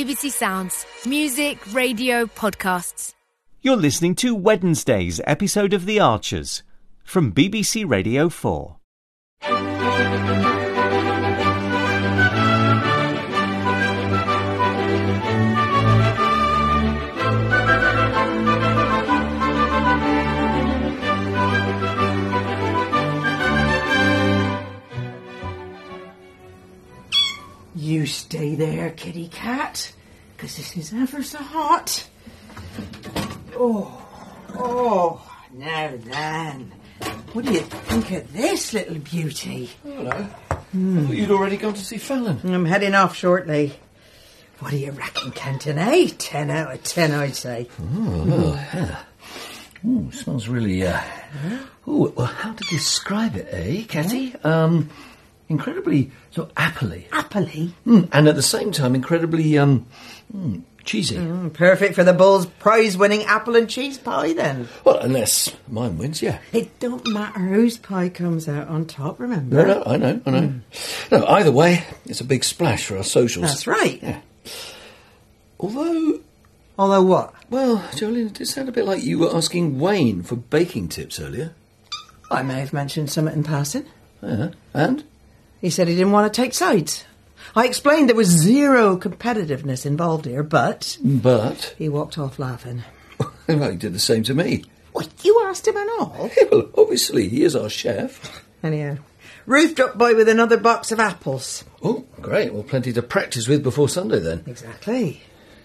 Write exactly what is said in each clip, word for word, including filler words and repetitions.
B B C Sounds. Music, radio, podcasts. You're listening to Wednesday's episode of The Archers from B B C Radio four. You stay there, kitty cat, because this is ever so hot. Oh, oh, now then. What do you think of this little beauty? Hello. Mm. I thought you'd already gone to see Fallon. I'm heading off shortly. What do you reckon, Kenton, eh? Ten out of ten, I'd say. Oh, well, yeah. Ooh, smells really, uh... Ooh, well, how to describe it, eh, Catty? Um... Incredibly sort of appley. Appley? Mm, and at the same time, incredibly um, mm, cheesy. Mm, perfect for the Bull's prize-winning apple and cheese pie, then. Well, unless mine wins, yeah. It don't matter whose pie comes out on top, remember? No, no, I know, I know. Mm. No, either way, it's a big splash for our socials. That's right. Yeah. Although... Although what? Well, Jolene, it did sound a bit like you were asking Wayne for baking tips earlier. I may have mentioned something in passing. Yeah, and? He said he didn't want to take sides. I explained there was zero competitiveness involved here, but... But? He walked off laughing. Well, he did the same to me. What, you asked him and all? Yeah, well, obviously, he is our chef. Anyhow, Ruth dropped by with another box of apples. Oh, great. Well, plenty to practice with before Sunday, then. Exactly.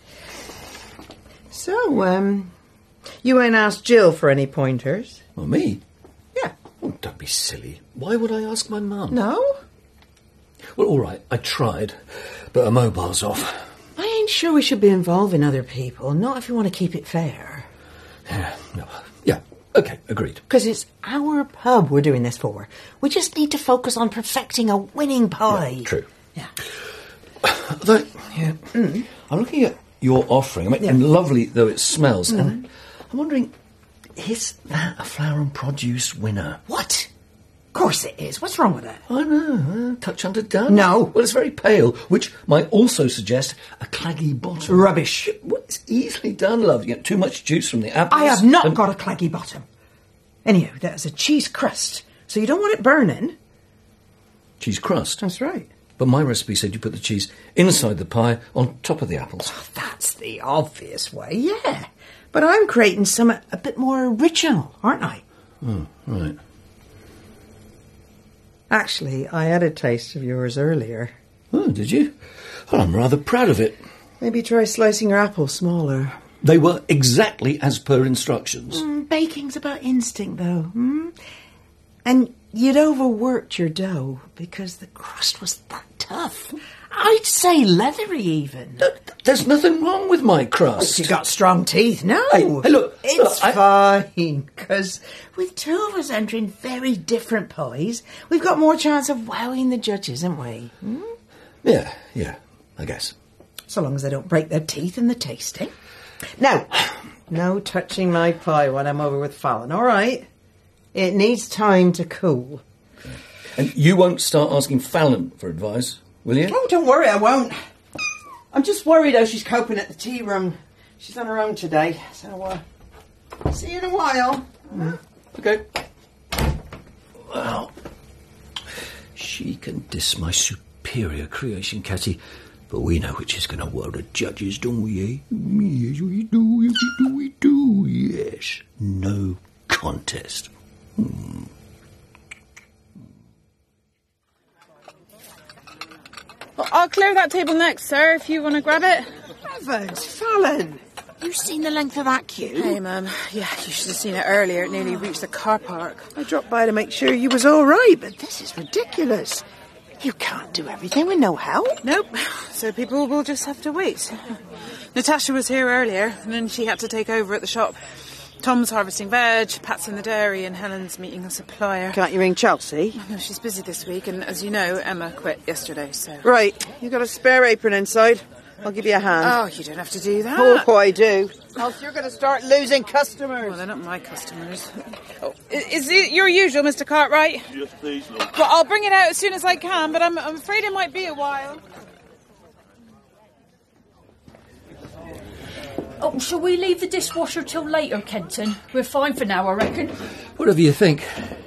So, um, you ain't asked Jill for any pointers? Well, me? Yeah. Oh, don't be silly. Why would I ask my mum? No? Well, all right, I tried, but her mobile's off. I ain't sure we should be involving other people, not if you want to keep it fair. Yeah, no, yeah, OK, agreed. Because it's our pub we're doing this for. We just need to focus on perfecting a winning pie. Yeah, true. Yeah. Although, yeah, mm. I'm looking at your offering, I mean, yeah. and lovely though it smells, mm. and I'm wondering, is that a flower and produce winner? What? Of course it is. What's wrong with it? I know. Uh, touch underdone. No. Well, it's very pale, which might also suggest a claggy bottom. Rubbish. Well, it's easily done, love. You get too much juice from the apples. I have not and... got a claggy bottom. Anyhow, there's a cheese crust, so you don't want it burning. Cheese crust? That's right. But my recipe said you put the cheese inside the pie on top of the apples. Oh, that's the obvious way, yeah. But I'm creating something a bit more original, aren't I? Oh, right. Actually, I had a taste of yours earlier. Oh, did you? Well, I'm rather proud of it. Maybe try slicing your apples smaller. They were exactly as per instructions. Mm, baking's about instinct, though. Hmm? And you'd overworked your dough because the crust was that tough. I'd say leathery, even. No, there's nothing wrong with my crust. You got strong teeth. No. Hey, hey look. It's look, I... fine, because with two of us entering very different pies, we've got more chance of wowing the judges, haven't we? Hmm? Yeah, yeah, I guess. So long as they don't break their teeth in the tasting. Now, no touching my pie when I'm over with Fallon, all right? It needs time to cool. And you won't start asking Fallon for advice, will you? Oh, don't worry, I won't. I'm just worried how she's coping at the tea room. She's on her own today, so uh, see you in a while. Mm. Okay. Well, she can diss my superior creation, Catty, but we know which is going to wow the judges, don't we, eh? Yes, we do, yes, we do, we do, yes. No contest. Hmm. I'll clear that table next, sir, if you want to grab it. Heavens, Fallon! You seen the length of that queue? Hey, Mum. Yeah, you should have seen it earlier. It nearly reached the car park. I dropped by to make sure you was all right, but this is ridiculous. You can't do everything with no help. Nope. So people will just have to wait. Natasha was here earlier, and then she had to take over at the shop. Tom's harvesting veg, Pat's in the dairy, and Helen's meeting a supplier. Can't you ring Chelsea? No, she's busy this week, and as you know, Emma quit yesterday, so... Right. You got a spare apron inside? I'll give you a hand. Oh, you don't have to do that. Oh, I do. Else you're going to start losing customers. Well, they're not my customers. Oh, is it your usual, Mister Cartwright? Yes, please, look. Well, I'll bring it out as soon as I can, but I'm, I'm afraid it might be a while. Oh, shall we leave the dishwasher till later, Kenton? We're fine for now, I reckon. Whatever you think.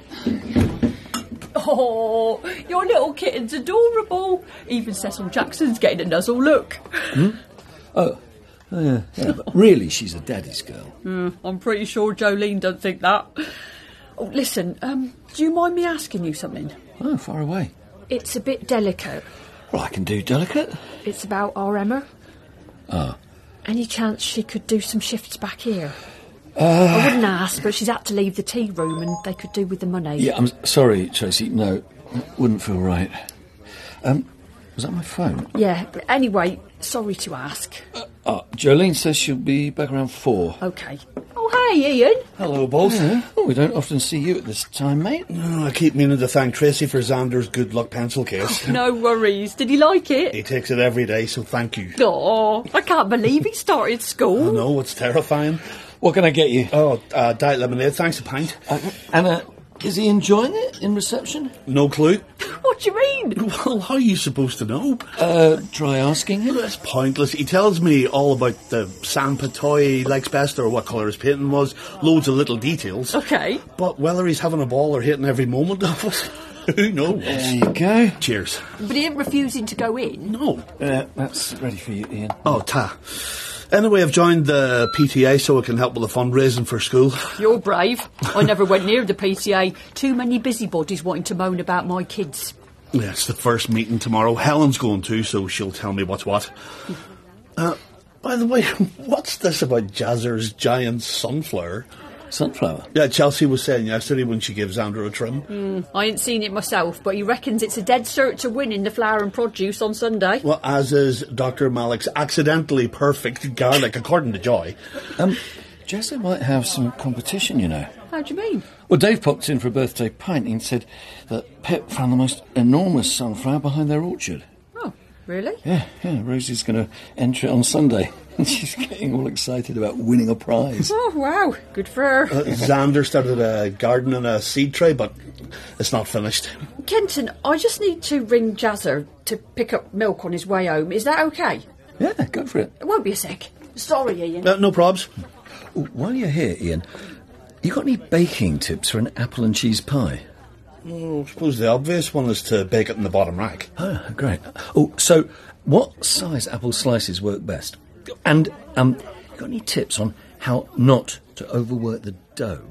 Oh, your little kitten's adorable. Even Cecil Jackson's getting a nuzzle look. Hmm? Oh, oh yeah, yeah, but really she's a daddy's girl. Mm, I'm pretty sure Jolene don't think that. Oh, listen, um, do you mind me asking you something? Oh, far away. It's a bit delicate. Well, I can do delicate. It's about our Emma. Ah. Any chance she could do some shifts back here? Uh, I wouldn't ask, but she's had to leave the tea room and they could do with the money. Yeah, I'm sorry, Tracy. No, wouldn't feel right. Um, was that my phone? Yeah, but anyway, sorry to ask. Uh, uh, Jolene says she'll be back around four. OK. Oh, hey, Ian. Hello, both. Yeah. Oh, we don't often see you at this time, mate. No, I keep meaning to thank Tracy for Xander's good luck pencil case. No worries. Did he like it? He takes it every day, so thank you. Oh, I can't believe he started school. I know, it's terrifying. What can I get you? Oh, uh, diet lemonade, thanks a pint. Uh, and uh, is he enjoying it in reception? No clue. What do you mean? Well, how are you supposed to know? Uh, try asking him. That's pointless. He tells me all about the sandpit toy he likes best or what colour his painting was. Loads of little details. OK. But whether he's having a ball or hating every moment of it, who knows? There you go. Cheers. But he ain't refusing to go in? No. Uh, that's ready for you, Ian. Oh, ta. Anyway, I've joined the P T A so I can help with the fundraising for school. You're brave. I never went near the P T A. Too many busybodies wanting to moan about my kids. Yeah, it's the first meeting tomorrow. Helen's going too, so she'll tell me what's what. Uh, by the way, what's this about Jazzer's giant sunflower? Sunflower? Yeah, Chelsea was saying yesterday when she gave Xander a trim. Mm, I ain't seen it myself, but he reckons it's a dead cert to win in the flower and produce on Sunday. Well, as is Doctor Malik's accidentally perfect garlic, according to Joy. Um, Jesse might have some competition, you know. How do you mean? Well, Dave popped in for a birthday pint and said that Pip found the most enormous sunflower behind their orchard. Oh, really? Yeah, yeah, Rosie's going to enter it on Sunday. And she's getting all excited about winning a prize. Oh, wow. Good for her. Uh, Xander started a garden and a seed tray, but it's not finished. Kenton, I just need to ring Jazzer to pick up milk on his way home. Is that OK? Yeah, go for it. It won't be a sec. Sorry, Ian. Uh, no probs. Oh, while you're here, Ian, you got any baking tips for an apple and cheese pie? Oh, I suppose the obvious one is to bake it in the bottom rack. Oh, great. Oh, so what size apple slices work best? And, um, you got any tips on how not to overwork the dough?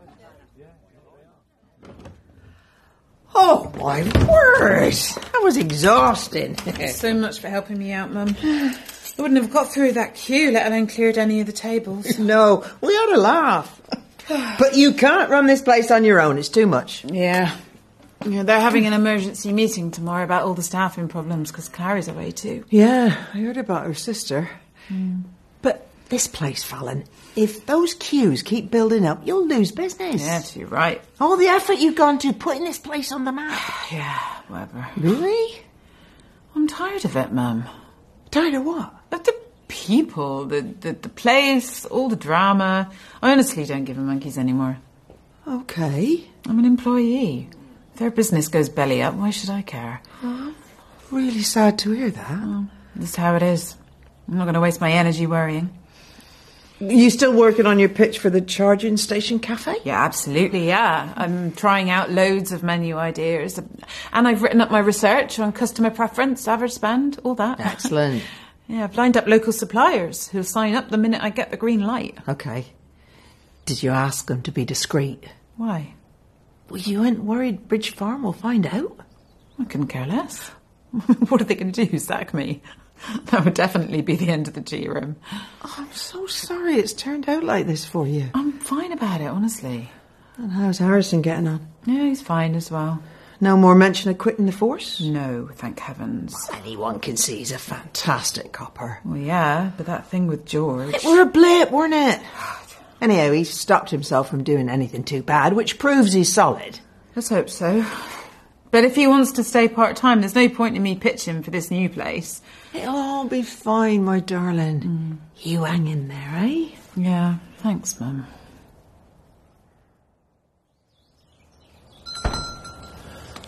Oh, my word! That was exhausting. So much for helping me out, Mum. I wouldn't have got through that queue, let alone cleared any of the tables. No, we ought to laugh. But you can't run this place on your own. It's too much. Yeah. Yeah, they're having an emergency meeting tomorrow about all the staffing problems because Clary's away too. Yeah, I heard about her sister. Mm. But this place, Fallon, if those queues keep building up, you'll lose business. Yes, you're right. All the effort you've gone to putting this place on the map. Yeah, whatever. Really? I'm tired of it, Mum. Tired of what? Of the people, the, the, the place, all the drama. I honestly don't give a monkeys anymore. Okay. I'm an employee. If their business goes belly up, why should I care? Oh, really sad to hear that. Well, this is how it is. I'm not going to waste my energy worrying. You still working on your pitch for the charging station cafe? Yeah, absolutely, yeah. I'm trying out loads of menu ideas. And I've written up my research on customer preference, average spend, all that. Excellent. Yeah, I've lined up local suppliers who'll sign up the minute I get the green light. Okay. Did you ask them to be discreet? Why? Well, you ain't worried Bridge Farm will find out? I couldn't care less. What are they going to do, sack me? That would definitely be the end of the tea room. Oh, I'm so sorry it's turned out like this for you. I'm fine about it, honestly. And how's Harrison getting on? Yeah, he's fine as well. No more mention of quitting the force? No, thank heavens. Well, anyone can see he's a fantastic copper. Well, yeah, but that thing with George... It were a blip, weren't it? Anyhow, he stopped himself from doing anything too bad, which proves he's solid. Let's hope so. But if he wants to stay part-time, there's no point in me pitching for this new place. It'll all be fine, my darling. Mm. You hang in there, eh? Yeah, thanks, Mum.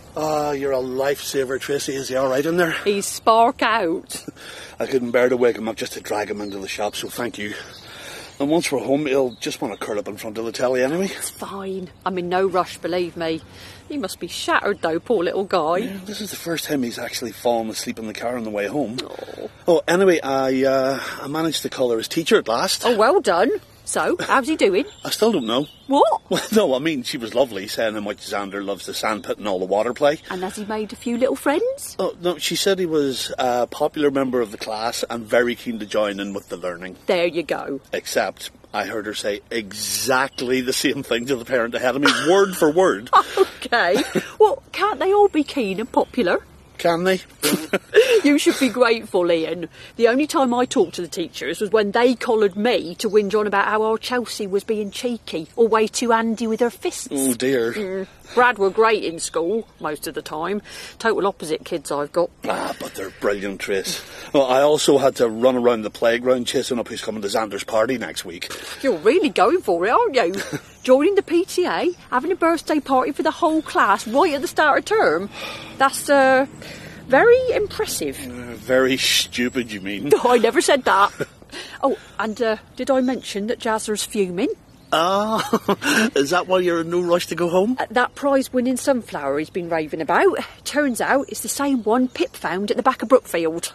Ah, you're a lifesaver, Tracy. Is he all right in there? He's spark out. I couldn't bear to wake him up just to drag him into the shop, so thank you. And once we're home, he'll just want to curl up in front of the telly anyway. It's fine. I'm in no rush, believe me. He must be shattered, though, poor little guy. Yeah, this is the first time he's actually fallen asleep in the car on the way home. Oh, oh anyway, I uh, I managed to colour his teacher at last. Oh, well done. So, how's he doing? I still don't know. What? Well, no, I mean, she was lovely, saying how much Xander loves the sandpit and all the water play. And has he made a few little friends? Oh, no, she said he was a popular member of the class and very keen to join in with the learning. There you go. Except, I heard her say exactly the same thing to the parent ahead of me, word for word. OK. Well, can't they all be keen and popular? Can they? You should be grateful, Ian. The only time I talked to the teachers was when they collared me to whinge on about how our Chelsea was being cheeky or way too handy with her fists. Oh, dear. Mm. Brad were great in school, most of the time. Total opposite kids I've got. Ah, but they're brilliant, Trace. Well, I also had to run around the playground chasing up who's coming to Xander's party next week. You're really going for it, aren't you? Joining the P T A, having a birthday party for the whole class right at the start of term. That's, uh, very impressive. Uh, very stupid, you mean? I never said that. Oh, and uh, did I mention that Jazzer's fuming? Ah, is that why you're in no rush to go home? Uh, that prize-winning sunflower he's been raving about. Turns out it's the same one Pip found at the back of Brookfield.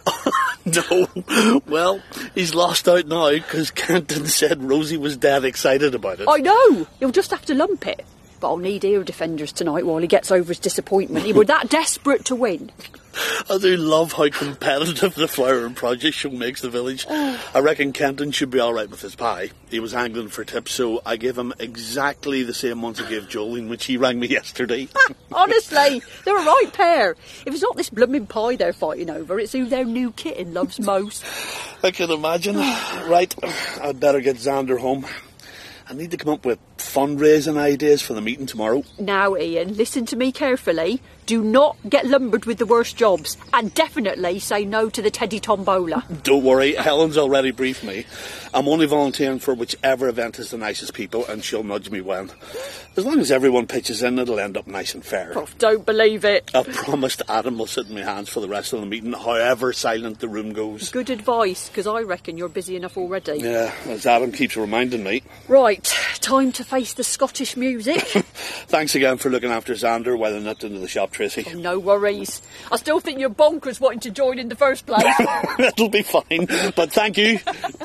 No. Well, he's lost out now because Kenton said Rosie was dead excited about it. I know. He'll just have to lump it. But I'll need ear defenders tonight while he gets over his disappointment. He were that desperate to win. I do love how competitive the flower and produce show makes the village. I reckon Kenton should be all right with his pie. He was angling for tips, so I gave him exactly the same ones I gave Jolene when she rang me yesterday. Honestly, they're a right pair. If it's not this blooming pie they're fighting over, it's who their new kitten loves most. I can imagine. Right, I'd better get Xander home. I need to come up with fundraising ideas for the meeting tomorrow. Now, Ian, listen to me carefully. Do not get lumbered with the worst jobs. And definitely say no to the Teddy Tombola. Don't worry, Helen's already briefed me. I'm only volunteering for whichever event has the nicest people, and she'll nudge me when. As long as everyone pitches in, it'll end up nice and fair. Oh, don't believe it. I promised Adam will sit in my hands for the rest of the meeting, however silent the room goes. Good advice, because I reckon you're busy enough already. Yeah, as Adam keeps reminding me. Right, time to face the Scottish music. Thanks again for looking after Xander while I nipped into the shop, Tracy. Oh, no worries. I still think you're bonkers wanting to join in the first place. It'll be fine, but thank you.